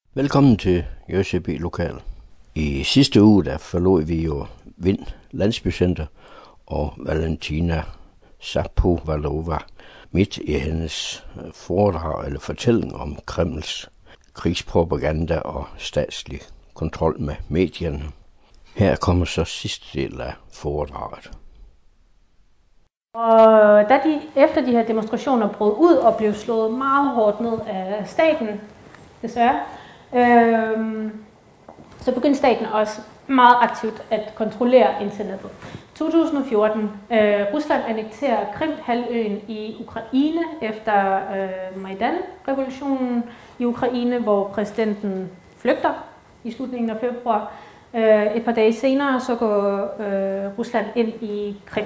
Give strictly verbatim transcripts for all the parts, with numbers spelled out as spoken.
Velkommen til J C B Lokal. I sidste uge der forlod vi jo Vind Landsbycenter og Valentina Zapovalova midt i hendes foredrag eller fortælling om Kremls krigspropaganda og statslig kontrol med medierne. Her kommer så sidste del af foredraget. Og da de efter de her demonstrationer brød ud og blev slået meget hårdt ned af staten, desværre, øh, så begyndte staten også meget aktivt at kontrollere internettet. to tusind og fjorten, øh, Rusland annekterer Krim-halvøen i Ukraine efter øh, Majdan-revolutionen i Ukraine, hvor præsidenten flygter i slutningen af februar. Øh, et par dage senere så går øh, Rusland ind i Krim.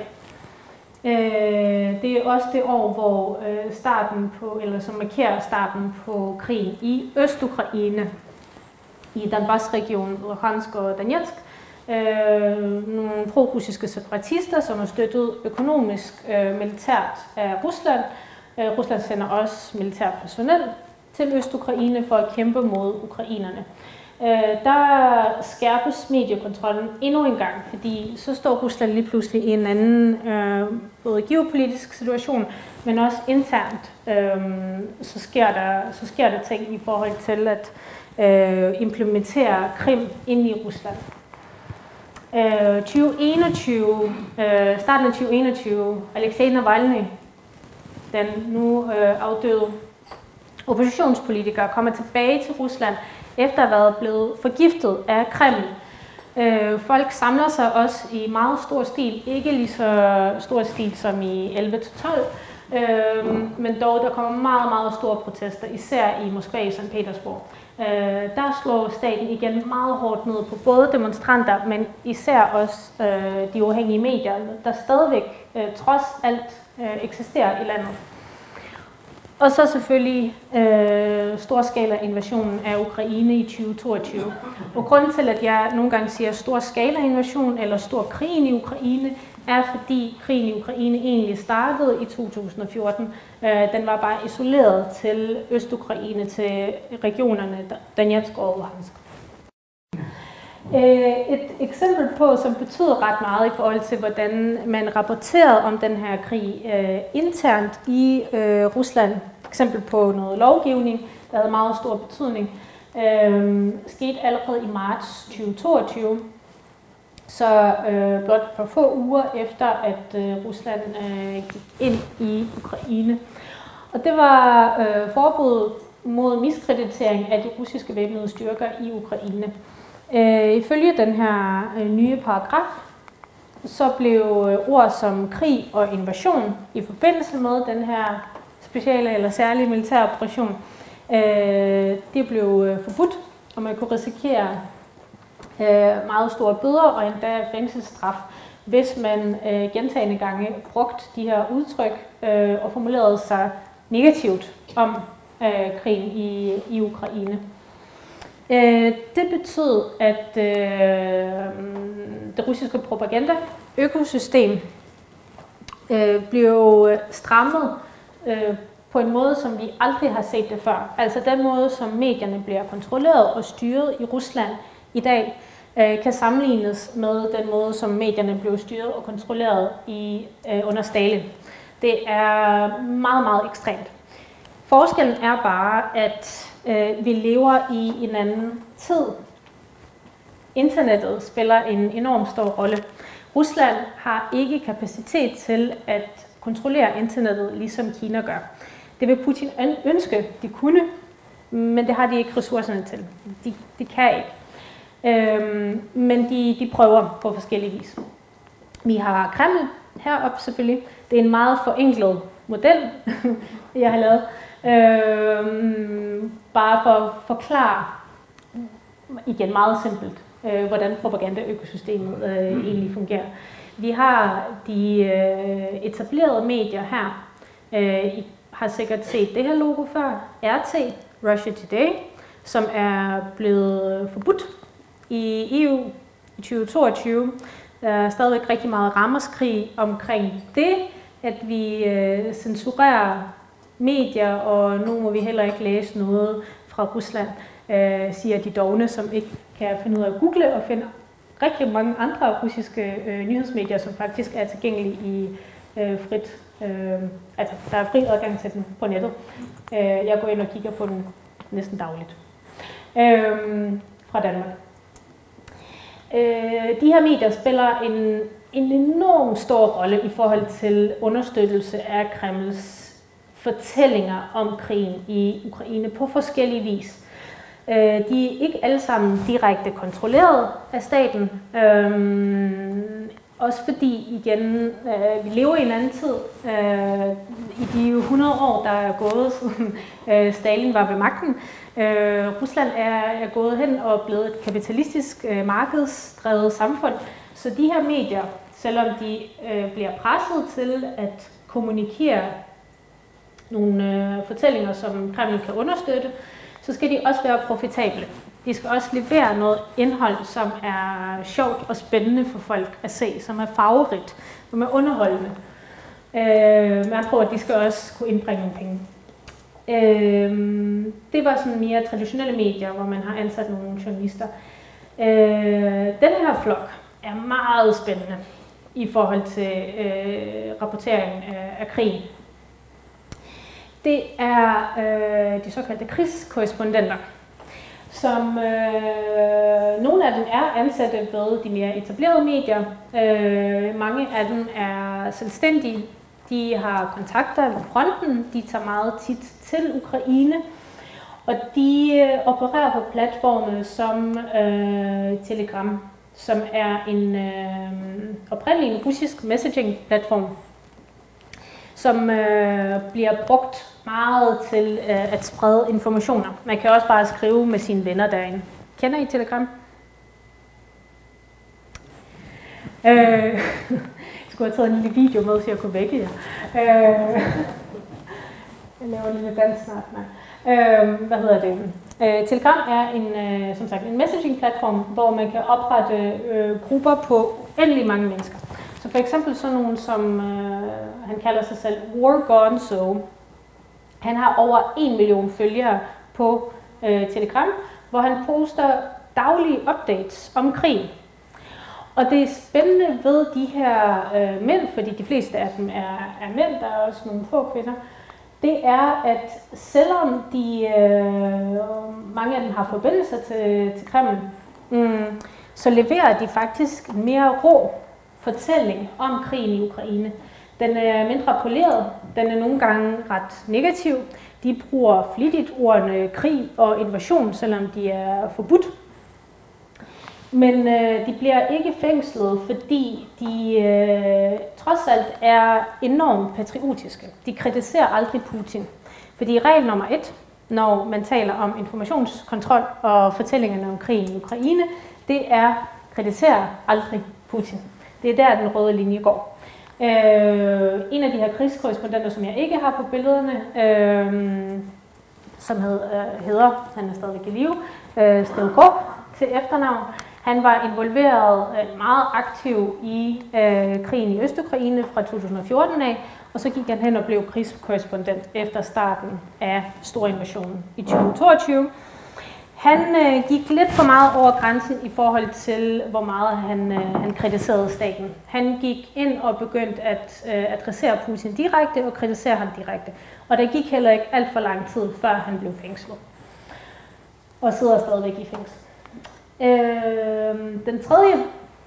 Det er også det år, hvor starten på, eller som markerer starten på krigen i Østukraine, i Donbass-regionen, Luhansk og Donetsk. Nogle pro-russiske separatister, som er støttet økonomisk militært af Rusland. Rusland sender også militær personel til Østukraine for at kæmpe mod ukrainerne. Der skærpes mediekontrollen endnu en gang, fordi så står Rusland lige pludselig i en anden øh, både geopolitisk situation, men også internt. Øh, så, sker der, så sker der ting i forhold til at øh, implementere Krim ind i Rusland. Øh, tyve enogtyve, øh, starten af tyve enogtyve, Alexej Navalny, den nu øh, afdøde oppositionspolitiker, kommer tilbage til Rusland efter at have været blevet forgiftet af Kreml. Øh, folk samler sig også i meget stor stil, ikke lige så stor stil som i elleve til tolv, øh, men dog der kommer meget, meget store protester, især i Moskva og Sankt Petersborg. Øh, der slår staten igen meget hårdt ned på både demonstranter, men især også øh, de uafhængige medier, der stadigvæk øh, trods alt øh, eksisterer i landet. Og så selvfølgelig øh, storskala invasionen af Ukraine i tyve toogtyve. Og grunden til, at jeg nogle gange siger storskala invasion eller stor krigen i Ukraine, er fordi krigen i Ukraine egentlig startede i to tusind og fjorten. Øh, den var bare isoleret til Østukraine, til regionerne Donetsk og Luhansk. Et eksempel på, som betyder ret meget i forhold til, hvordan man rapporterede om den her krig øh, internt i øh, Rusland, eksempel på noget lovgivning, der havde meget stor betydning, øh, skete allerede i marts tyve toogtyve, så øh, blot et par få uger efter, at øh, Rusland øh, gik ind i Ukraine. Og det var øh, forbud mod miskreditering af de russiske væbnede styrker i Ukraine. Øh, ifølge den her øh, nye paragraf, så blev øh, ord som krig og invasion i forbindelse med den her speciale eller særlige militære operation, øh, det blev øh, forbudt, og man kunne risikere øh, meget store bøder og endda fængselsstraf, hvis man øh, gentagne gange brugte de her udtryk øh, og formulerede sig negativt om øh, krigen i, i Ukraine. Det betød, at øh, det russiske propaganda-økosystem øh, blev strammet øh, på en måde, som vi aldrig har set det før. Altså den måde, som medierne bliver kontrolleret og styret i Rusland i dag, øh, kan sammenlignes med den måde, som medierne blev styret og kontrolleret i, øh, under Stalin. Det er meget, meget ekstremt. Forskellen er bare, at øh, vi lever i en anden tid. Internettet spiller en enormt stor rolle. Rusland har ikke kapacitet til at kontrollere internettet, ligesom Kina gør. Det vil Putin ønske, de kunne, men det har de ikke ressourcerne til. De, de kan ikke. Øhm, men de, de prøver på forskellige vis. Vi har Kreml heroppe selvfølgelig. Det er en meget forenklet model, jeg har lavet. Øhm, bare for at forklare, igen meget simpelt, øh, hvordan propagandaøkosystemet øh, egentlig fungerer. Vi har de øh, etablerede medier her. Øh, I har sikkert set det her logo før, R T, Russia Today, som er blevet forbudt i E U i tyve toogtyve. Der er stadigvæk rigtig meget ramaskrig omkring det, at vi øh, censurerer medier, og nu må vi heller ikke læse noget fra Rusland, øh, siger de dovne, som ikke kan finde ud af at google og finde rigtig mange andre russiske øh, nyhedsmedier, som faktisk er tilgængelige i øh, frit. Øh, altså, der er fri adgang til den på nettet. Øh, jeg går ind og kigger på den næsten dagligt. Øh, fra Danmark. Øh, de her medier spiller en, en enorm stor rolle i forhold til understøttelse af Kremls fortællinger om krigen i Ukraine på forskellige vis. De er ikke alle sammen direkte kontrolleret af staten. Øhm, også fordi, igen, øh, vi lever i en anden tid. Øh, I de hundrede år, der er gået, siden øh, Stalin var ved magten. Øh, Rusland er, er gået hen og blevet et kapitalistisk, øh, markedsdrevet samfund. Så de her medier, selvom de øh, bliver presset til at kommunikere nogle øh, fortællinger, som Kreml kan understøtte, så skal de også være profitable. De skal også levere noget indhold, som er sjovt og spændende for folk at se, som er farverigt, som er underholdende. Øh, man tror, at de skal også kunne indbringe nogle penge. Øh, det var sådan mere traditionelle medier, hvor man har ansat nogle journalister. Øh, den her flok er meget spændende i forhold til øh, rapporteringen af, af krigen. Det er øh, de såkaldte krigskorrespondenter, som øh, nogle af dem er ansatte ved de mere etablerede medier. Øh, mange af dem er selvstændige. De har kontakter ved fronten. De tager meget tit til Ukraine. Og de øh, opererer på platforme som øh, Telegram, som er en øh, oprindelig en russisk messaging-platform, som øh, bliver brugt meget til øh, at sprede informationer. Man kan også bare skrive med sine venner derinde. Kender I Telegram? Øh, jeg skulle have taget en lille video med, så jeg kunne vække jer. Øh, jeg laver en lille dans snart. Øh, hvad hedder det? Øh, Telegram er en, øh, som sagt, en messaging-platform, hvor man kan oprette øh, grupper på uendelig mange mennesker. Så for eksempel sådan nogen, som øh, han kalder sig selv War Gone So. Han har over en million følgere på øh, Telegram, hvor han poster daglige updates om krig. Og det er spændende ved de her øh, mænd, fordi de fleste af dem er, er mænd, der er også nogle få kvinder, det er, at selvom de, øh, mange af dem har forbindelser til, til Kreml, mm, så leverer de faktisk en mere rå fortælling om krigen i Ukraine. Den er mindre poleret, den er nogle gange ret negativ. De bruger flittigt ordene krig og invasion, selvom de er forbudt. Men øh, de bliver ikke fængslet, fordi de øh, trods alt er enormt patriotiske. De kritiserer aldrig Putin. Fordi regel nummer et, når man taler om informationskontrol og fortællingerne om krigen i Ukraine, det er kritisere aldrig Putin. Det er der, den røde linje går. Øh, en af de her krigskorrespondenter, som jeg ikke har på billederne, øh, som hed, øh, hedder, han er stadigvæk i live, øh, Stelkov til efternavn. Han var involveret øh, meget aktiv i øh, krigen i Østukraine fra to tusind og fjorten af, og så gik han hen og blev krigskorrespondent efter starten af storinvasionen i tyve toogtyve. Han øh, gik lidt for meget over grænsen i forhold til, hvor meget han, øh, han kritiserede staten. Han gik ind og begyndte at øh, adressere Putin direkte og kritisere ham direkte. Og der gik heller ikke alt for lang tid, før han blev fængslet. Og sidder stadigvæk i fængsel. Øh, den tredje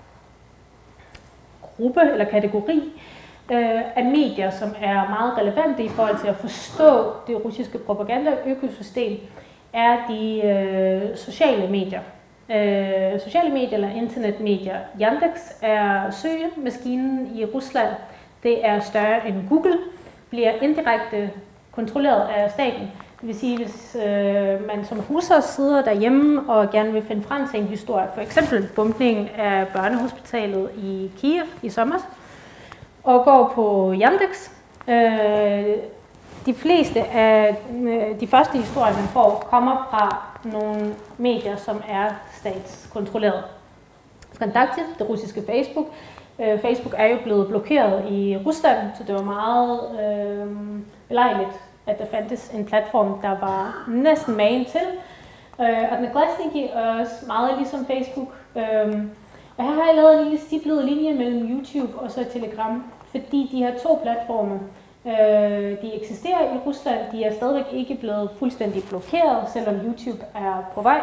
gruppe eller kategori øh, af medier, som er meget relevante i forhold til at forstå det russiske propaganda-økosystem, er de øh, sociale medier. Øh, sociale medier eller internetmedier. Yandex er søgemaskinen i Rusland. Det er større end Google, bliver indirekte kontrolleret af staten. Det vil sige, hvis øh, man som russer sidder derhjemme og gerne vil finde frem til en historie, for eksempel bombningen af børnehospitalet i Kiev i sommer, og går på Yandex. Øh, de fleste af øh, de første historier, man får, kommer fra nogle medier, som er statskontrolleret. Kontakte, det russiske Facebook. Øh, Facebook er jo blevet blokeret i Rusland, så det var meget øh, belejligt at der fandtes en platform, der var næsten magen til. Øh, Odnoklassniki er også meget ligesom Facebook. Øh, og her har jeg lavet en lille stiplet linje mellem YouTube og så Telegram, fordi de her to platforme, øh, de eksisterer i Rusland. De er stadigvæk ikke blevet fuldstændig blokeret, selvom YouTube er på vej.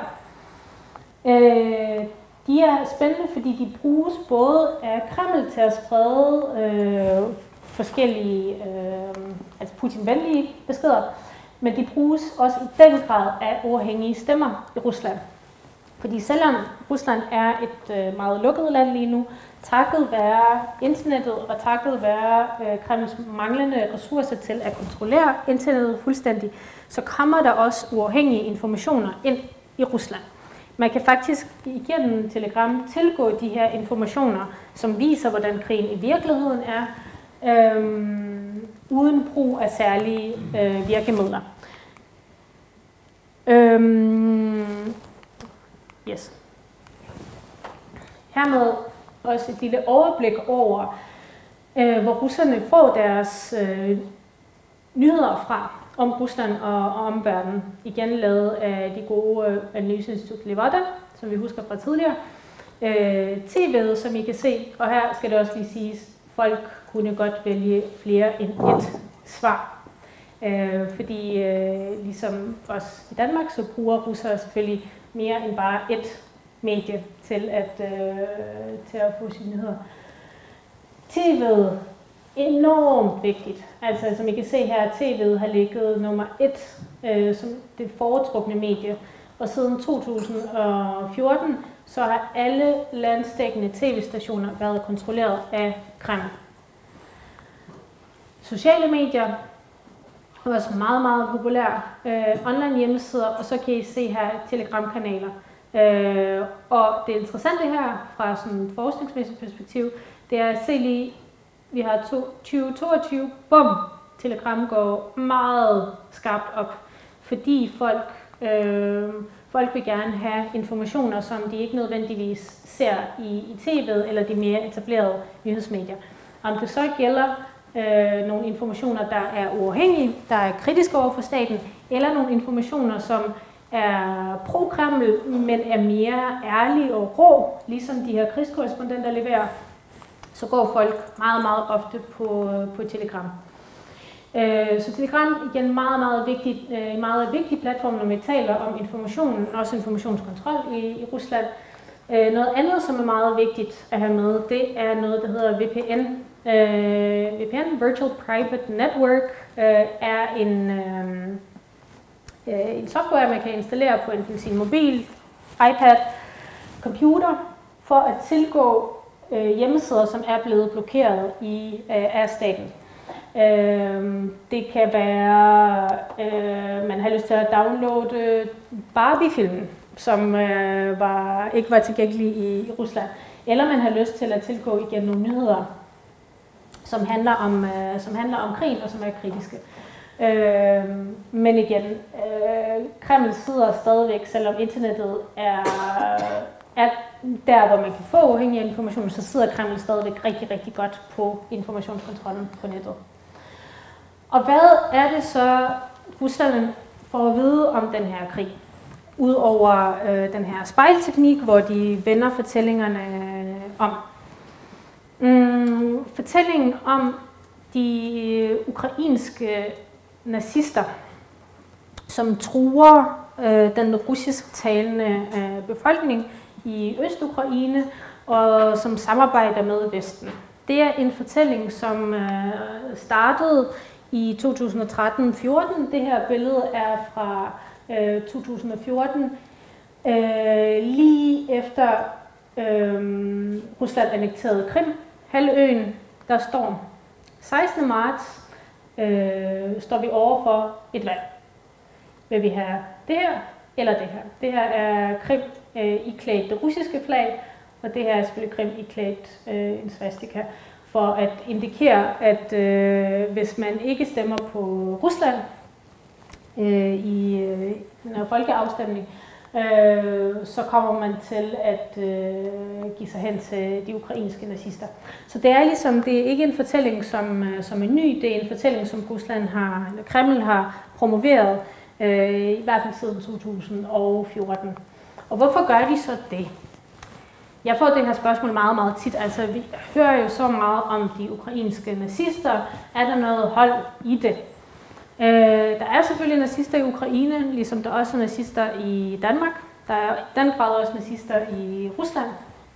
Øh, de er spændende, fordi de bruges både af Kreml til at sprede øh, forskellige, øh, altså Putin-venlige beskeder, men de bruges også i den grad af uafhængige stemmer i Rusland. Fordi selvom Rusland er et øh, meget lukket land lige nu, takket være internettet og takket være øh, Kremls manglende ressourcer til at kontrollere internettet fuldstændig, så kommer der også uafhængige informationer ind i Rusland. Man kan faktisk igennem Telegram tilgå de her informationer, som viser, hvordan krigen i virkeligheden er, øhm, uden brug af særlige øh, virkemidler. Øhm, yes. Hermed også et lille overblik over, øh, hvor russerne får deres øh, nyheder fra om Rusland og, og omverdenen. Igen lavet af de gode øh, analyseinstitut Levada, som vi husker fra tidligere. Øh, T V'et, som I kan se, og her skal det også lige siges, folk kunne godt vælge flere end et svar. Øh, fordi øh, ligesom os i Danmark, så bruger russere selvfølgelig mere end bare et medie til at, øh, til at få sine nyheder. T V'et enormt vigtigt. Altså som I kan se her, T V'et har ligget nummer et øh, som det foretrukne medie. Og siden to tusind og fjorten, så har alle landsdækkende tv-stationer været kontrolleret af Kreml. Sociale medier er også meget, meget populære. Øh, online hjemmesider, og så kan I se her Telegram-kanaler. Øh, og det interessante her, fra sådan et forskningsmæssigt perspektiv, det er at se lige, vi har tyve toogtyve, bum, Telegram går meget skarpt op, fordi folk, øh, folk vil gerne have informationer, som de ikke nødvendigvis ser i, i T V'et eller de mere etablerede nyhedsmedier. Om det så gælder øh, nogle informationer, der er uafhængige, der er kritiske over for staten, eller nogle informationer, som er pro-Kreml, men er mere ærlige og rå, ligesom de her krigskorrespondenter leverer, så går folk meget, meget ofte på, på Telegram. Øh, så Telegram igen meget, meget vigtig, øh, meget vigtig platform, når vi taler om information, også informationskontrol i, i Rusland. Øh, noget andet, som er meget vigtigt at have med, det er noget, der hedder V P N. Øh, V P N, Virtual Private Network, øh, er en, øh, øh, en software, man kan installere på enten sin mobil, iPad, computer, for at tilgå øh, hjemmesider, som er blevet blokeret i, øh, af staten. Øh, det kan være, øh, man har lyst til at downloade Barbie-filmen, som øh, var, ikke var tilgængelig i, i Rusland, eller man har lyst til at tilgå igen nogle nyheder, som handler om, øh, som handler om krigen og som er kritiske. Øh, men igen, øh, Kreml sidder stadigvæk, selvom internettet er, er der, hvor man kan få uafhængig information, så sidder Kreml stadigvæk rigtig, rigtig godt på informationskontrollen på nettet. Og hvad er det så, Rusland får at vide om den her krig? Udover øh, den her spejlteknik, hvor de vender fortællingerne om. Mm, fortællingen om de ukrainske nazister, som truer øh, den russisk talende øh, befolkning i Øst-Ukraine, og som samarbejder med Vesten. Det er en fortælling, som øh, startede i to tusind og tretten fjorten. Det her billede er fra øh, to tusind og fjorten, øh, lige efter øh, Rusland annekterede Krim, halvøen, der står sekstende marts, øh, står vi over for et valg. Vil vi have det her eller det her? Det her er Krim øh, iklædt det russiske flag, og det her er selvfølgelig Krim iklædt øh, en svastika, for at indikere, at øh, hvis man ikke stemmer på Rusland øh, i øh, den her folkeafstemning, øh, så kommer man til at øh, give sig hen til de ukrainske nazister. Så det er ligesom, det er ikke en fortælling, som, som er ny, det er en fortælling, som Rusland har, eller Kreml har promoveret, øh, i hvert fald siden to tusind og fjorten. Og hvorfor gør de så det? Jeg får det her spørgsmål meget, meget tit. Altså, vi hører jo så meget om de ukrainske nazister. Er der noget hold i det? Øh, der er selvfølgelig nazister i Ukraine, ligesom der også er nazister i Danmark. Der er i den grad også nazister i Rusland.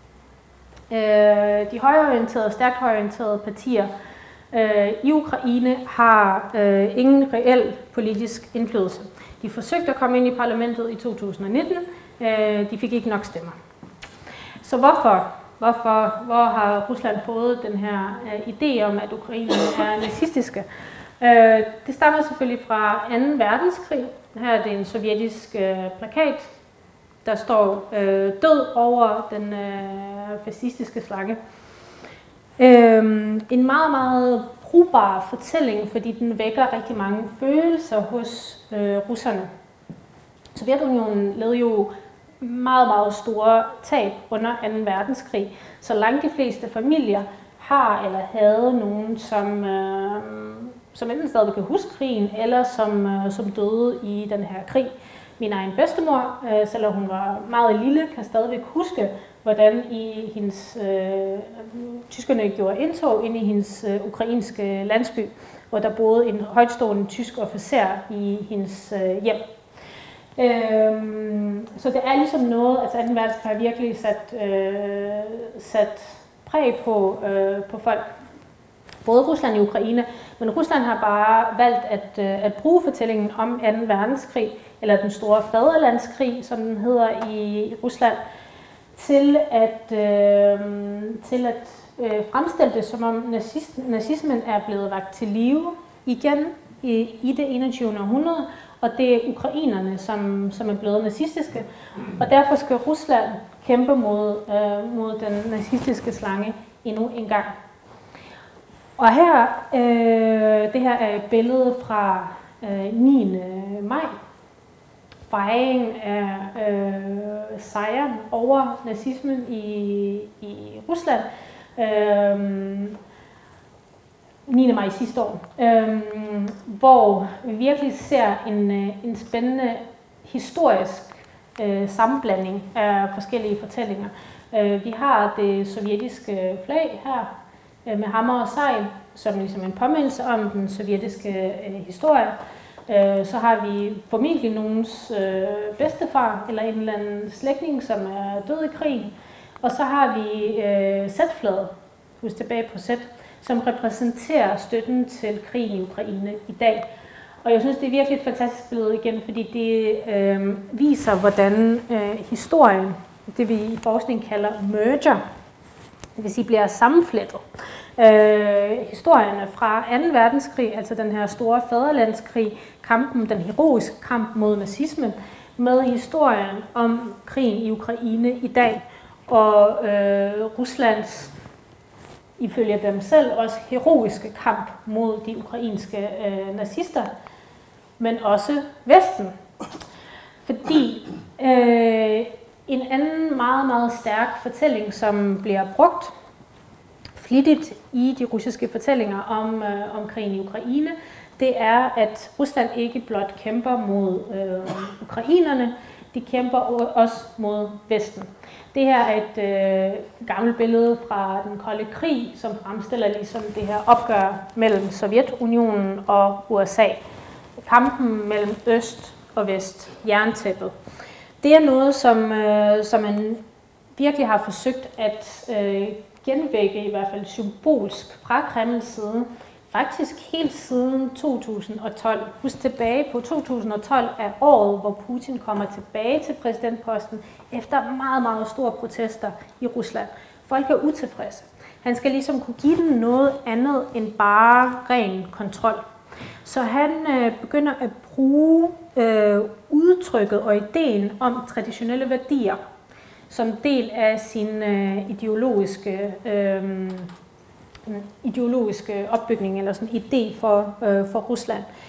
Øh, de højreorienterede, stærkt højreorienterede partier øh, i Ukraine har øh, ingen reel politisk indflydelse. De forsøgte at komme ind i parlamentet i to tusind og nitten. Øh, de fik ikke nok stemmer. Så hvorfor? Hvorfor? Hvor har Rusland fået den her øh, idé om, at Ukraine er nazistiske? Øh, det stammer selvfølgelig fra anden verdenskrig. Her er det en sovjetisk øh, plakat, der står øh, død over den øh, fascistiske slange. Øh, en meget, meget brugbar fortælling, fordi den vækker rigtig mange følelser hos øh, russerne. Sovjetunionen led jo meget, meget store tab under anden verdenskrig, så langt de fleste familier har eller havde nogen, som, øh, som enten stadig kan huske krigen, eller som, øh, som døde i den her krig. Min egen bedstemor, øh, selvom hun var meget lille, kan stadigvæk huske, hvordan i hendes, øh, tyskerne gjorde indtog ind i hendes øh, ukrainske landsby, hvor der boede en højtstående tysk officer i hendes øh, hjem. Øhm, så det er ligesom noget, altså anden verdenskrig har virkelig sat, øh, sat præg på, øh, på folk, både Rusland og Ukraine, men Rusland har bare valgt at, øh, at bruge fortællingen om anden verdenskrig, eller den store faderlandskrig, som den hedder i Rusland, til at, øh, til at øh, fremstille det, som om nazist, nazismen er blevet vakt til live igen i, i det enogtyvende århundrede, og det er ukrainerne, som, som er blevet nazistiske, og derfor skal Rusland kæmpe mod, øh, mod den nazistiske slange endnu en gang. Og her, øh, det her er et billede fra øh, niende maj, fejring af øh, sejren over nazismen i, i Rusland, øh, niende maj sidste år, øh, hvor vi virkelig ser en, en spændende historisk øh, sammenblanding af forskellige fortællinger. Øh, vi har det sovjetiske flag her øh, med hammer og sejl, som ligesom en påmindelse om den sovjetiske øh, historie. Øh, så har vi formentlig nogens øh, bedstefar eller en eller anden slægtning, som er død i krig. Og så har vi øh, Z-flaget, husk tilbage på Z, som repræsenterer støtten til krigen i Ukraine i dag. Og jeg synes, det er virkelig et fantastisk billede igen, fordi det øh, viser, hvordan øh, historien, det vi i forskning kalder merger, det vil sige bliver sammenflettet. Øh, historierne fra anden verdenskrig, altså den her store faderlandskrig, kampen, den heroiske kamp mod nazismen, med historien om krigen i Ukraine i dag, og øh, Ruslands, ifølge dem selv, også heroiske kamp mod de ukrainske øh, nazister, men også Vesten. Fordi øh, en anden meget, meget stærk fortælling, som bliver brugt flittigt i de russiske fortællinger om, øh, om krigen i Ukraine, det er, at Rusland ikke blot kæmper mod øh, ukrainerne, de kæmper også mod Vesten. Det her er et øh, gammelt billede fra den kolde krig, som fremstiller ligesom det her opgør mellem Sovjetunionen og U S A. Kampen mellem øst og vest, jerntæppet. Det er noget, som, øh, som man virkelig har forsøgt at øh, genvække, i hvert fald symbolsk, fra Kremls side. Faktisk helt siden to tusind og tolv. Husk tilbage på to tusind og tolv er året, hvor Putin kommer tilbage til præsidentposten efter meget, meget store protester i Rusland. Folk er utilfredse. Han skal ligesom kunne give dem noget andet end bare ren kontrol. Så han øh, begynder at bruge øh, udtrykket og ideen om traditionelle værdier som del af sin øh, ideologiske øh, ideologiske opbygning eller sådan idé for, øh, for Rusland.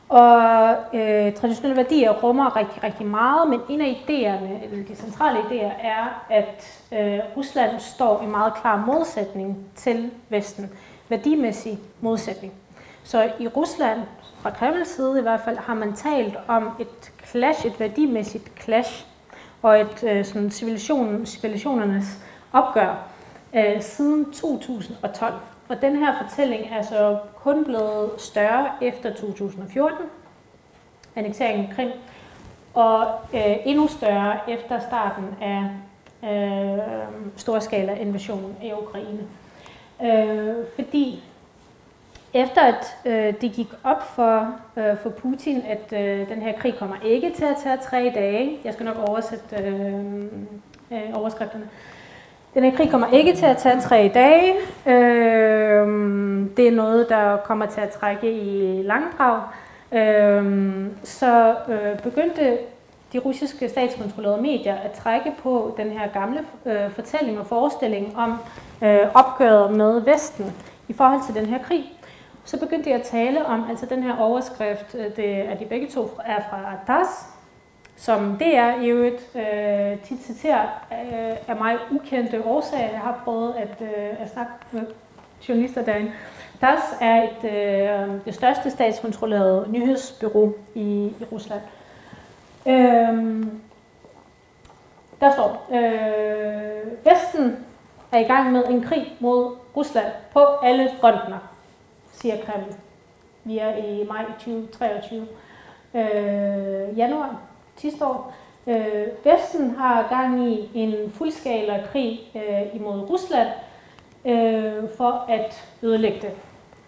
Og øh, traditionelle værdier rummer rigtig, rigtig meget, men en af idéerne, eller de centrale idéer, er, at øh, Rusland står i meget klar modsætning til Vesten. Værdimæssig modsætning. Så i Rusland, fra Kremls side i hvert fald, har man talt om et clash, et værdimæssigt clash, og et øh, sådan civilisation, civilisationernes opgør øh, siden to tusind og tolv. Og den her fortælling er så kun blevet større efter to tusind og fjorten, annekteringen af Krim, og øh, endnu større efter starten af øh, storskala-invasionen af Ukraine. Øh, fordi efter at øh, det gik op for, øh, for Putin, at øh, den her krig kommer ikke til at tage tre dage, jeg skal nok oversætte øh, øh, overskrifterne, den her krig kommer ikke til at tage tre dage. Øh, det er noget, der kommer til at trække i langdrag. Øh, så øh, begyndte de russiske statskontrollerede medier at trække på den her gamle øh, fortælling og forestilling om øh, opgøret med Vesten i forhold til den her krig. Så begyndte jeg at tale om, altså den her overskrift, det er de begge to er fra TASS, som D R i øvrigt øh, tit citerer øh, af mig ukendte årsager. Jeg har prøvet at, øh, at snakke med journalister derinde. TASS er et, øh, det største statskontrollerede nyhedsbureau i, i Rusland. Øh, der står, øh, Vesten er i gang med en krig mod Rusland på alle fronter, siger Kreml. Vi er i maj tyve treogtyve. Øh, januar sidste år. Øh, Vesten har gang i en fuldskala krig øh, imod Rusland øh, for at ødelægge det.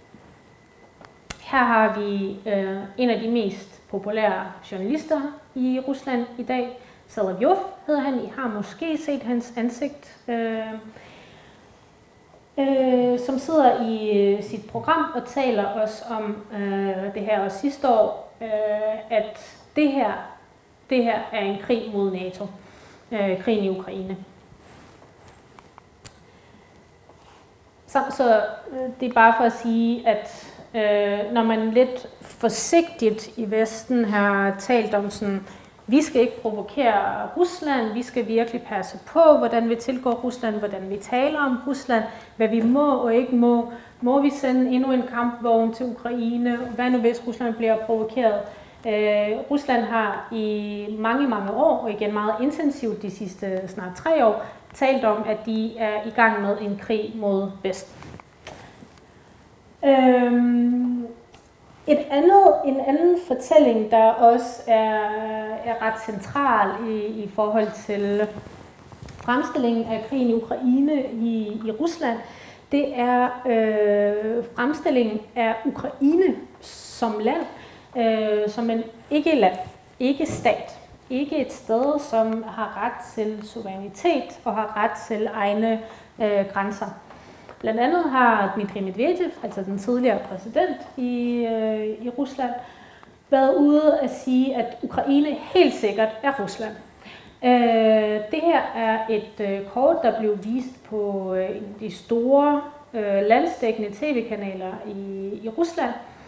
Her har vi øh, en af de mest populære journalister i Rusland i dag. Solovyov hedder han. I har måske set hans ansigt. Øh, øh, som sidder i sit program og taler også om øh, det her og sidste år, øh, at det her, det her er en krig mod NATO. Øh, krigen i Ukraine. Så, så øh, det er bare for at sige, at øh, når man lidt forsigtigt i Vesten har talt om sådan, vi skal ikke provokere Rusland, vi skal virkelig passe på, hvordan vi tilgår Rusland, hvordan vi taler om Rusland, hvad vi må og ikke må. Må vi sende endnu en kampvogn til Ukraine? Hvad nu hvis Rusland bliver provokeret? Øh, Rusland har i mange, mange år, og igen meget intensivt de sidste snart tre år, talt om, at de er i gang med en krig mod Vesten. Øhm, et andet, en anden fortælling, der også er, er ret central i, i forhold til fremstillingen af krigen i Ukraine i, i Rusland, det er øh, fremstillingen af Ukraine som land, øh, som en ikke-land, ikke-stat, ikke et sted, som har ret til suverænitet og har ret til egne øh, grænser. Blandt andet har Dmitri Medvedev, altså den tidligere præsident i, øh, i Rusland, været ude at sige, at Ukraine helt sikkert er Rusland. Øh, det her er et øh, kort, der blev vist på øh, de store øh, landsdækkende tv-kanaler i, i Rusland,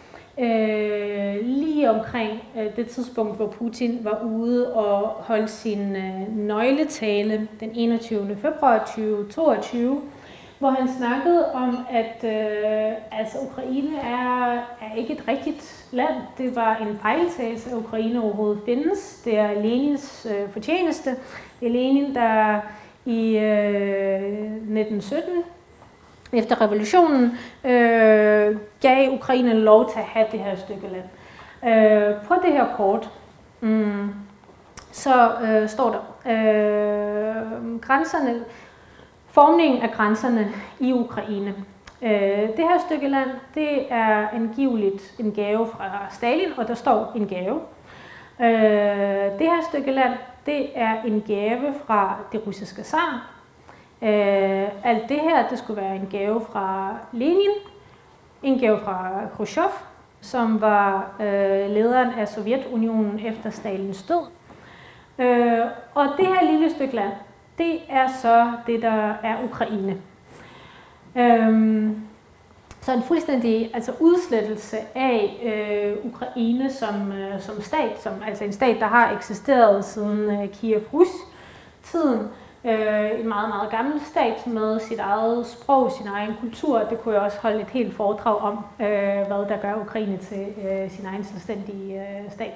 øh, lige omkring øh, det tidspunkt, hvor Putin var ude og holdt sin øh, nøgletale den enogtyvende februar tyve toogtyve, hvor han snakkede om, at øh, altså, Ukraine er, er ikke et rigtigt land. Det var en fejltagelse, at Ukraine overhovedet findes. Det er Lenins øh, fortjeneste. Det er Lenin, der i øh, nitten sytten, efter revolutionen, øh, gav Ukraine lov til at have det her stykke land. Øh, på det her kort, mm, så øh, står der øh, grænserne, formningen af grænserne i Ukraine. Øh, det her stykke land, det er angiveligt en gave fra Stalin, og der står en gave. Øh, det her stykke land, det er en gave fra det russiske zar. Øh, alt det her, det skulle være en gave fra Lenin, en gave fra Khrushchev, som var øh, lederen af Sovjetunionen efter Stalins død. Øh, og det her lille stykke land, det er så det, der er Ukraine. Øhm, Så en fuldstændig altså udslettelse af øh, Ukraine som, øh, som stat, som, altså en stat, der har eksisteret siden øh, Kiev Rus-tiden. Øh, en meget, meget gammel stat med sit eget sprog, sin egen kultur. Det kunne jeg også holde et helt foredrag om, øh, hvad der gør Ukraine til øh, sin egen selvstændige øh, stat.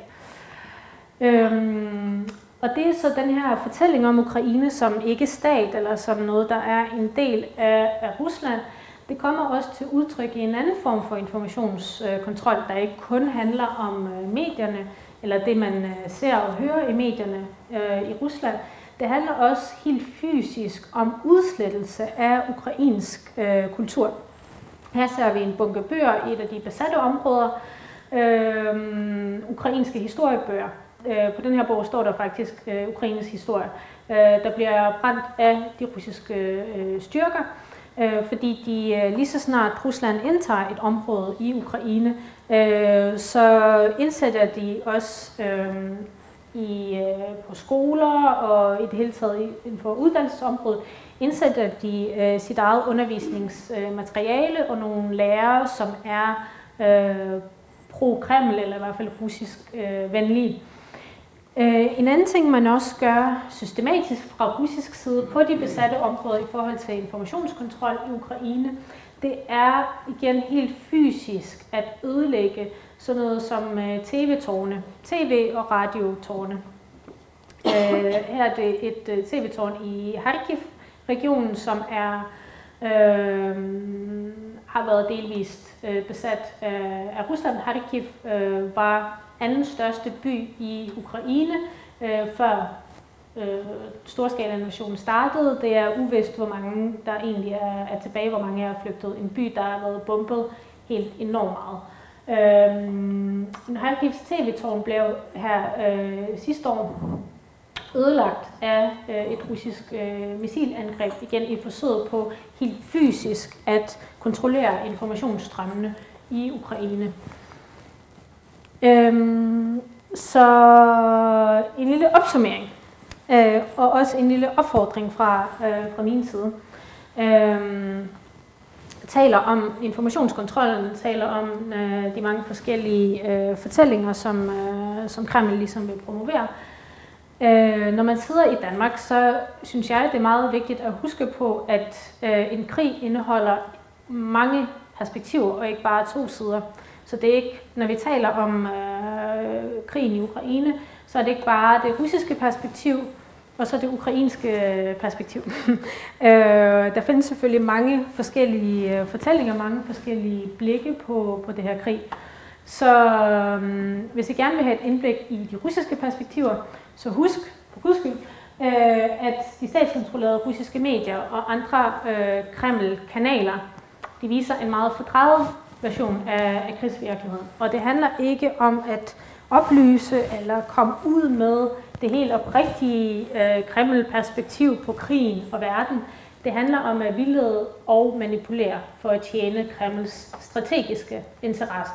Øhm, og det er så den her fortælling om Ukraine som ikke stat, eller som noget, der er en del af, af Rusland. Det kommer også til udtryk i en anden form for informationskontrol, der ikke kun handler om øh, medierne, eller det man øh, ser og hører i medierne øh, i Rusland. Det handler også helt fysisk om udslettelse af ukrainsk øh, kultur. Her ser vi en bunke bøger i et af de besatte områder, øh, ukrainske historiebøger. Øh, på den her bog står der faktisk øh, Ukraines historie. Øh, der bliver brændt af de russiske øh, styrker, øh, fordi de øh, lige så snart Rusland indtager et område i Ukraine, øh, så indsætter de også øh, i, øh, på skoler og i det hele taget inden for uddannelsesområdet, indsætter de øh, sit eget undervisningsmateriale og nogle lærere, som er øh, pro-Kreml, eller i hvert fald russisk øh, venlige. Øh, en anden ting, man også gør systematisk fra russisk side på de besatte områder i forhold til informationskontrol i Ukraine, det er igen helt fysisk at ødelægge sådan noget som øh, tv-tårne, tv- og radiotårne. Øh, her er det et øh, tv-tårn i Kharkiv-regionen, som er, øh, har været delvist øh, besat af, af Rusland. Kharkiv øh, var anden største by i Ukraine, øh, før øh, storskala-invasionen startede. Det er uvist, hvor mange der egentlig er, er tilbage, hvor mange er flygtet. En by, der har været bombet helt enormt meget. Øhm, Kharkivs tv-tårn blev her øh, sidste år ødelagt af øh, et russisk øh, missilangreb, igen i forsøget på helt fysisk at kontrollere informationsstrømmene i Ukraine. Øhm, så en lille opsummering, øh, og også en lille opfordring fra, øh, fra min side. Øhm, taler om informationskontrollen, taler om øh, de mange forskellige øh, fortællinger, som, øh, som Kreml ligesom vil promovere. Øh, når man sidder i Danmark, så synes jeg, det er meget vigtigt at huske på, at øh, en krig indeholder mange perspektiver, og ikke bare to sider. Så det er ikke, når vi taler om øh, krigen i Ukraine, så er det ikke bare det russiske perspektiv, og så det ukrainske perspektiv. øh, der findes selvfølgelig mange forskellige fortællinger, mange forskellige blikke på, på det her krig. Så øh, hvis I gerne vil have et indblik i de russiske perspektiver, så husk, for guds skyld, øh, at de statskontrollerede russiske medier og andre øh, Kreml-kanaler, de viser en meget fordrejet version af, af krigsvirkeligheden. Og det handler ikke om at oplyse eller komme ud med det helt oprigtige øh, Kreml-perspektiv på krigen og verden. Det handler om at vildlede og manipulere for at tjene Kremls strategiske interesse.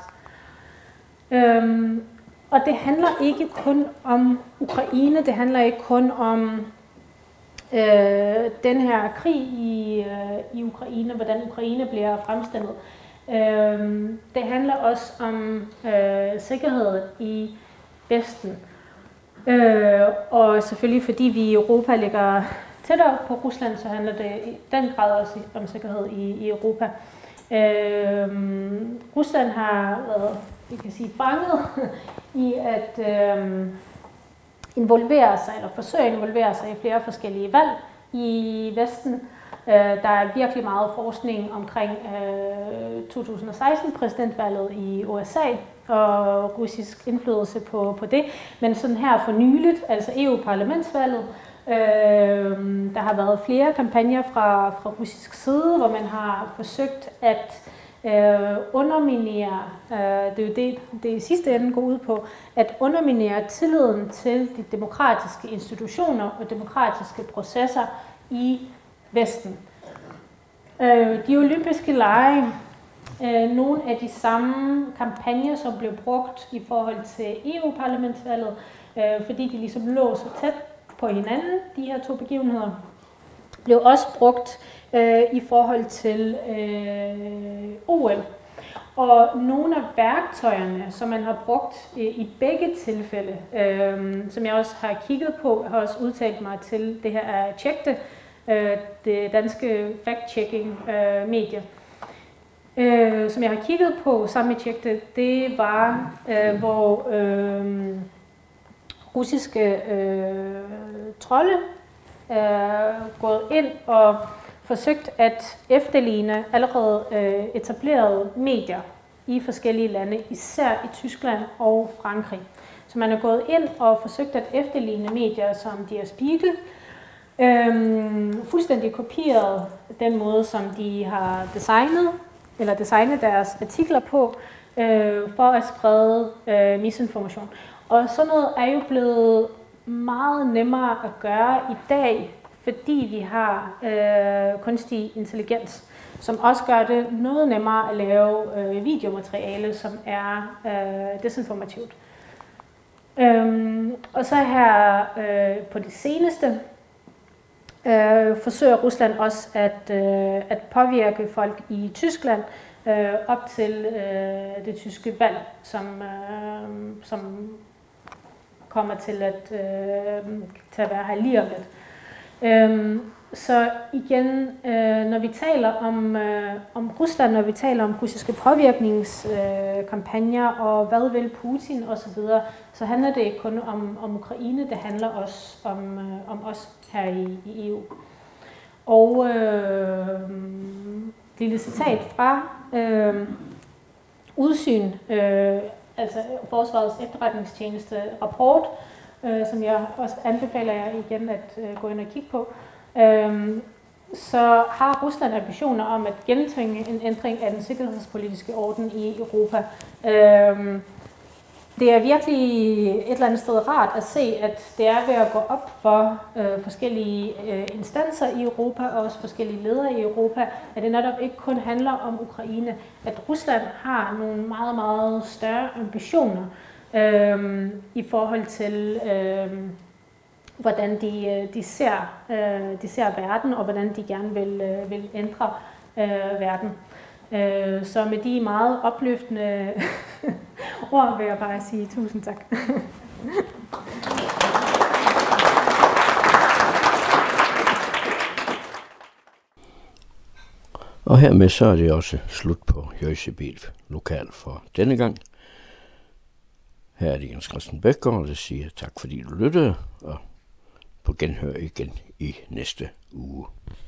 Øhm, og det handler ikke kun om Ukraine, det handler ikke kun om øh, den her krig i, øh, i Ukraine, hvordan Ukraine bliver fremstillet. Øhm, det handler også om øh, sikkerheden i Vesten. Øh, og selvfølgelig fordi vi i Europa ligger tættere på Rusland, så handler det i den grad også om sikkerhed i, i Europa. Øh, Rusland har været, vi kan sige, fanget i at øh, involvere sig, eller forsøge at involvere sig i flere forskellige valg i Vesten. Øh, der er virkelig meget forskning omkring øh, to tusind og seksten præsidentvalget i U S A og russisk indflydelse på, på det. Men sådan her for nyligt, altså E U-parlamentsvalget, øh, der har været flere kampagner fra, fra russisk side, hvor man har forsøgt at øh, underminere, øh, det er jo det, det i sidste ende går ud på, at underminere tilliden til de demokratiske institutioner og demokratiske processer i Vesten. Øh, de olympiske lege, øh, nogle af de samme kampagner, som blev brugt i forhold til E U-parlamentsvalget, øh, fordi de ligesom lå så tæt på hinanden, de her to begivenheder, blev også brugt øh, i forhold til øh, O L. Og nogle af værktøjerne, som man har brugt øh, i begge tilfælde, øh, som jeg også har kigget på, har også udtalt mig til det her er Tjekte, øh, det danske fact-checking øh, medie, øh, som jeg har kigget på sammen med Tjekte, det var, øh, hvor øh, russiske øh, trolde er gået ind og forsøgt at efterligne allerede øh, etablerede medier i forskellige lande, især i Tyskland og Frankrig. Så man er gået ind og forsøgt at efterligne medier som Der Spiegel, øh, fuldstændig kopieret den måde, som de har designet, eller designet deres artikler på, øh, for at sprede øh, misinformation. Og sådan noget er jo blevet meget nemmere at gøre i dag, fordi vi har øh, kunstig intelligens, som også gør det noget nemmere at lave øh, videomateriale, som er øh, desinformativt. Øhm, og så her øh, på det seneste øh, forsøger Rusland også at, øh, at påvirke folk i Tyskland øh, op til øh, det tyske valg, som, øh, som kommer til at, øh, til at være her lige om lidt. Øhm, så igen, øh, når vi taler om, øh, om Rusland, når vi taler om russiske påvirkningskampagner øh, og hvad vil Putin osv., så handler det ikke kun om, om Ukraine, det handler også om, øh, om os her i, i E U. Og øh, lille citat fra øh, Udsyn, øh, altså Forsvarets efterretningstjeneste rapport, øh, som jeg også anbefaler jer igen at øh, gå ind og kigge på, øh, så har Rusland ambitioner om at gennemtvinge en ændring af den sikkerhedspolitiske orden i Europa. Øh, det er virkelig et eller andet sted rart at se, at det er ved at gå op for øh, forskellige øh, instanser i Europa og også forskellige ledere i Europa, at det netop ikke kun handler om Ukraine, at Rusland har nogle meget, meget større ambitioner øh, i forhold til, øh, hvordan de, de, ser, øh, de ser verden, og hvordan de gerne vil, øh, vil ændre øh, verden. Øh, så med de meget opløftende ord vil jeg bare sige tusind tak. Og hermed så er det også slut på Jøsebel lokal for denne gang. Her er det Jens Christian Bækgaard, der siger tak fordi du lyttede, og på genhør igen i næste uge.